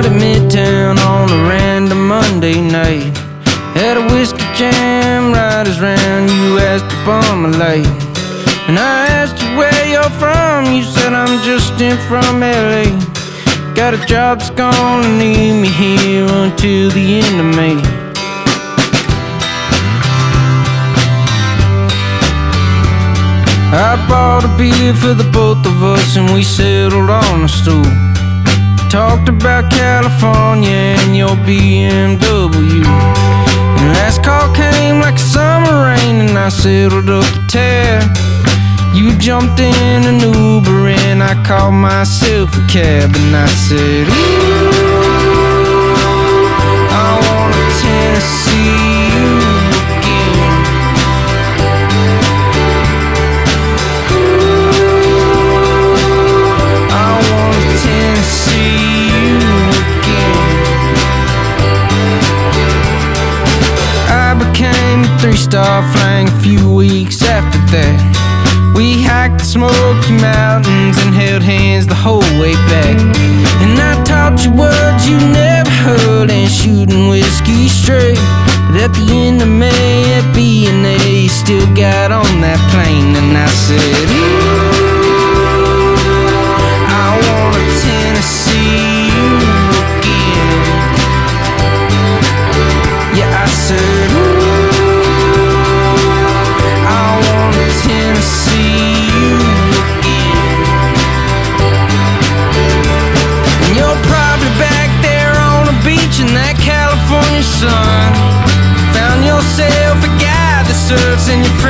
out at Midtown on a random Monday night. Had a whiskey jam right as round you asked up on my light. And I asked you where you're from, you said I'm just in from LA. Got a job that's gonna need me here until the end of May. I bought a beer for the both of us and we settled on a stool. Talked about California and your BMW. And last call came like a summer rain and I settled up the tab. You jumped in an Uber and I called myself a cab. And I said, ooh, I want a Tennessee again. Ooh, I want a Tennessee again. I became a 3-star flying a few weeks after that. We hiked the Smoky Mountains and held hands the whole way back. And I taught you words you never heard and shooting whiskey straight. But at the end of May at B&A, still got on that plane. And I said, ooh, I want a Tennessee again. Yeah, I said, ooh, I want a Tennessee. In that California sun, found yourself a guy that surfs and you